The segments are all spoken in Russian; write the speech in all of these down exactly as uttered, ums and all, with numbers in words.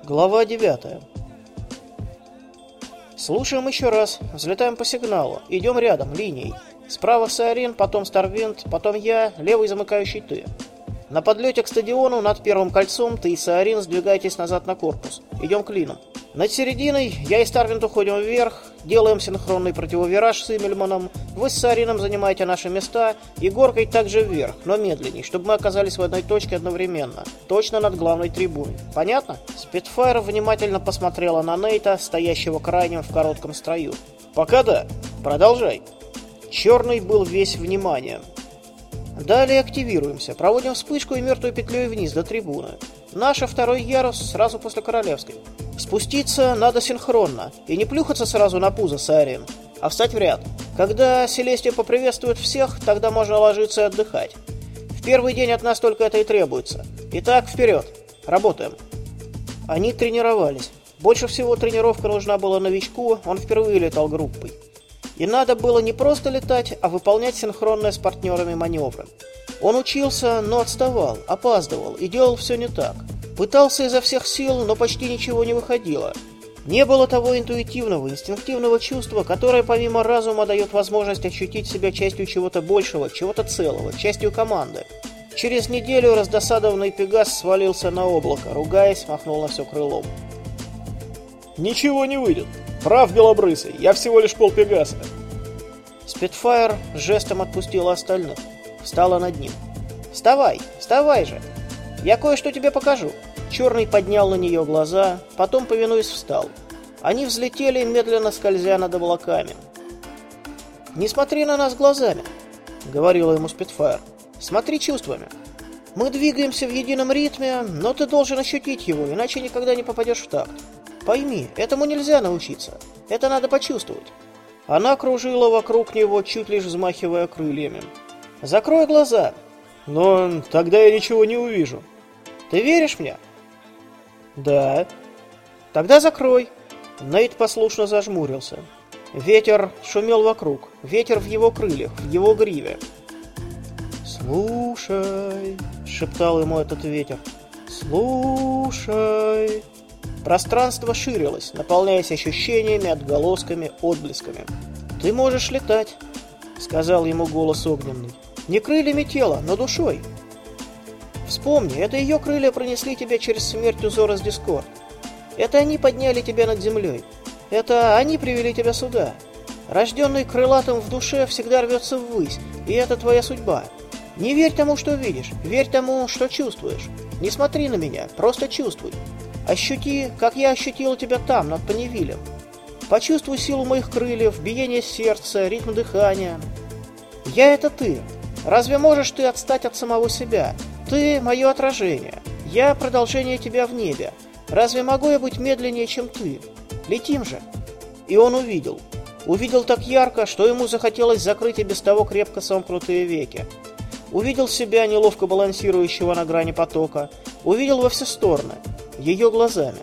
Глава девятая. Слушаем еще раз. Взлетаем по сигналу. Идем рядом, линией. Справа Саарин, потом Старвинд, потом я, левый замыкающий ты. На подлете к стадиону над первым кольцом ты и Саарин сдвигаетесь назад на корпус. Идем клином. Над серединой я и Старвинд уходим вверх, делаем синхронный противовираж с Имельманом, вы с Саарином занимаете наши места и горкой также вверх, но медленней, чтобы мы оказались в одной точке одновременно, точно над главной трибуной. Понятно? Спитфайр внимательно посмотрела на Нейта, стоящего крайним в коротком строю. Пока да. Продолжай. Черный был весь внимание. Далее активируемся, проводим вспышку и мертвой петлей вниз до трибуны. Наша второй ярус сразу после королевской. Спуститься надо синхронно и не плюхаться сразу на пузо, Саарин, а встать в ряд. Когда Селестия поприветствует всех, тогда можно ложиться и отдыхать. В первый день от нас только это и требуется. Итак, вперед. Работаем. Они тренировались. Больше всего тренировка нужна была новичку, он впервые летал группой. И надо было не просто летать, а выполнять синхронные с партнерами маневры. Он учился, но отставал, опаздывал и делал все не так. Пытался изо всех сил, но почти ничего не выходило. Не было того интуитивного, инстинктивного чувства, которое помимо разума дает возможность ощутить себя частью чего-то большего, чего-то целого, частью команды. Через неделю раздосадованный Пегас свалился на облако, ругаясь, махнул на все крылом. «Ничего не выйдет. Прав, Белобрысый, я всего лишь пол Пегаса». Спитфайр жестом отпустила остальных. Встала над ним. «Вставай, вставай же! Я кое-что тебе покажу». Черный поднял на нее глаза, потом, повинуясь, встал. Они взлетели, медленно скользя над облаками. «Не смотри на нас глазами», — говорила ему Спитфайр. «Смотри чувствами. Мы двигаемся в едином ритме, но ты должен ощутить его, иначе никогда не попадешь в такт. Пойми, этому нельзя научиться. Это надо почувствовать». Она кружила вокруг него, чуть лишь взмахивая крыльями. «Закрой глаза». «Но тогда я ничего не увижу». «Ты веришь мне?» «Да». «Тогда закрой». Нейт послушно зажмурился. Ветер шумел вокруг. Ветер в его крыльях, в его гриве. «Слушай», — шептал ему этот ветер. «Слушай». Пространство ширилось, наполняясь ощущениями, отголосками, отблесками. «Ты можешь летать», — сказал ему голос огненный. «Не крыльями тела, но душой. Вспомни, это ее крылья пронесли тебя через смерть Узорас Дискорд. Это они подняли тебя над землей. Это они привели тебя сюда. Рожденный крылатым в душе всегда рвется ввысь, и это твоя судьба. Не верь тому, что видишь, верь тому, что чувствуешь. Не смотри на меня, просто чувствуй. Ощути, как я ощутил тебя там, над Паневилем. Почувствуй силу моих крыльев, биение сердца, ритм дыхания. Я — это ты. Разве можешь ты отстать от самого себя? Ты — мое отражение. Я — продолжение тебя в небе. Разве могу я быть медленнее, чем ты? Летим же». И он увидел. Увидел так ярко, что ему захотелось закрыть и без того крепко сомкнутые веки. Увидел себя, неловко балансирующего на грани потока. Увидел во все стороны. Ее глазами.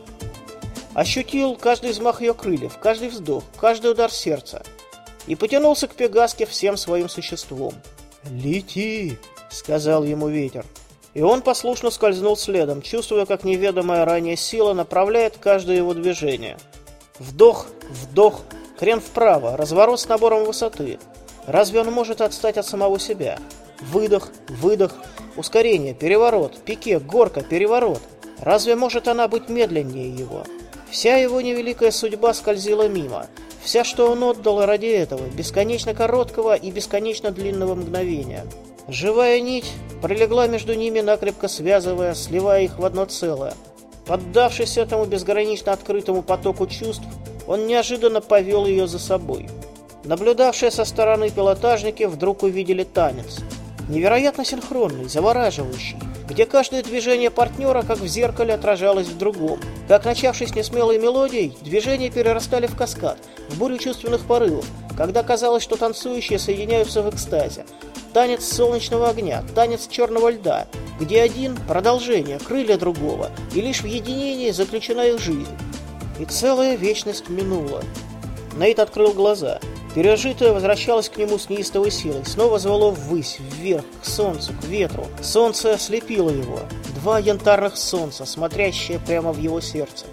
Ощутил каждый взмах ее крыльев, каждый вздох, каждый удар сердца. И потянулся к Пегаске всем своим существом. «Лети», — сказал ему ветер. И он послушно скользнул следом, чувствуя, как неведомая ранее сила направляет каждое его движение. Вдох, вдох, крен вправо, разворот с набором высоты. Разве он может отстать от самого себя? Выдох, выдох, ускорение, переворот, пике, горка, переворот. Разве может она быть медленнее его? Вся его невеликая судьба скользила мимо. Вся, что он отдал ради этого, бесконечно короткого и бесконечно длинного мгновения. Живая нить пролегла между ними, накрепко связывая, сливая их в одно целое. Поддавшись этому безгранично открытому потоку чувств, он неожиданно повел ее за собой. Наблюдавшие со стороны пилотажники вдруг увидели танец. Невероятно синхронный, завораживающий, где каждое движение партнера, как в зеркале, отражалось в другом. Как начавшись несмелой мелодией, движения перерастали в каскад, в бурю чувственных порывов, когда казалось, что танцующие соединяются в экстазе. Танец солнечного огня, танец черного льда, где один — продолжение, крылья другого, и лишь в единении заключена их жизнь. И целая вечность минула. Нейт открыл глаза. Пережитое возвращалось к нему с неистовой силой, снова звало ввысь, вверх, к солнцу, к ветру. Солнце ослепило его. Два янтарных солнца, смотрящие прямо в его сердце.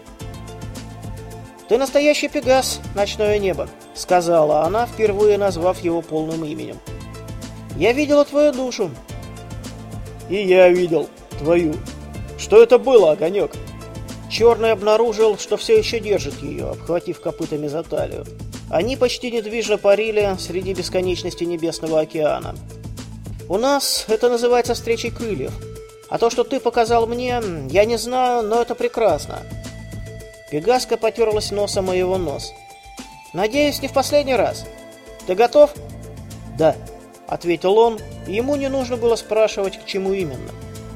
«Ты настоящий Пегас, ночное небо», — сказала она, впервые назвав его полным именем. «Я видела твою душу». «И я видел твою. Что это было, огонек?» Черный обнаружил, что все еще держит ее, обхватив копытами за талию. Они почти недвижно парили среди бесконечности небесного океана. «У нас это называется встречей крыльев. А то, что ты показал мне, я не знаю, но это прекрасно». Пегаска потерлась носом о его нос. «Надеюсь, не в последний раз. Ты готов?» «Да», — ответил он, и ему не нужно было спрашивать, к чему именно.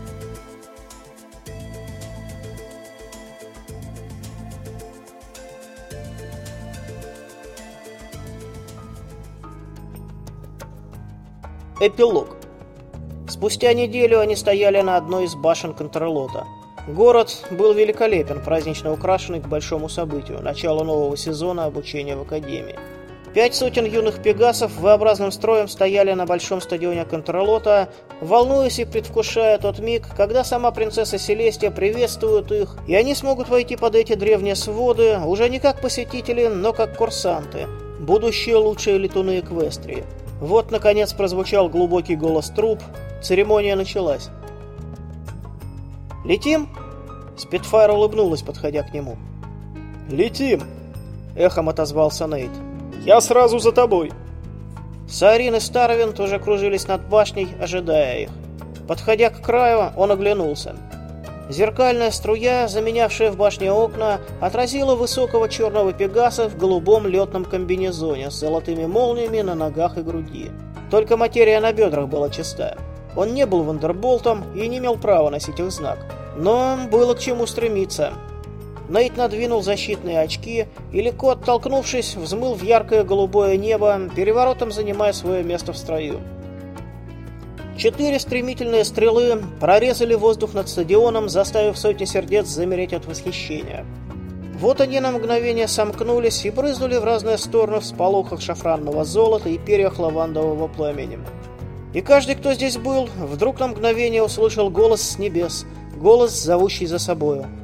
Эпилог. Спустя неделю они стояли на одной из башен Контрлота. Город был великолепен, празднично украшенный к большому событию – началу нового сезона обучения в Академии. Пять сотен юных пегасов V-образным строем стояли на большом стадионе Контрлота, волнуясь и предвкушая тот миг, когда сама принцесса Селестия приветствует их, и они смогут войти под эти древние своды уже не как посетители, но как курсанты, будущие лучшие летуны Эквестрии. Вот, наконец, прозвучал глубокий голос труб. Церемония началась. «Летим?» Спитфайр улыбнулась, подходя к нему. «Летим!» — эхом отозвался Нейт. «Я сразу за тобой!» Саарин и Старвин тоже кружились над башней, ожидая их. Подходя к краю, он оглянулся. Зеркальная струя, заменявшая в башне окна, отразила высокого черного пегаса в голубом летном комбинезоне с золотыми молниями на ногах и груди. Только материя на бедрах была чиста. Он не был вандерболтом и не имел права носить их знак. Но было к чему стремиться. Нейт надвинул защитные очки и, легко оттолкнувшись, взмыл в яркое голубое небо, переворотом занимая свое место в строю. Четыре стремительные стрелы прорезали воздух над стадионом, заставив сотни сердец замереть от восхищения. Вот они на мгновение сомкнулись и брызнули в разные стороны в сполохах шафранного золота и перьях лавандового пламени. И каждый, кто здесь был, вдруг на мгновение услышал голос с небес, голос, зовущий за собою.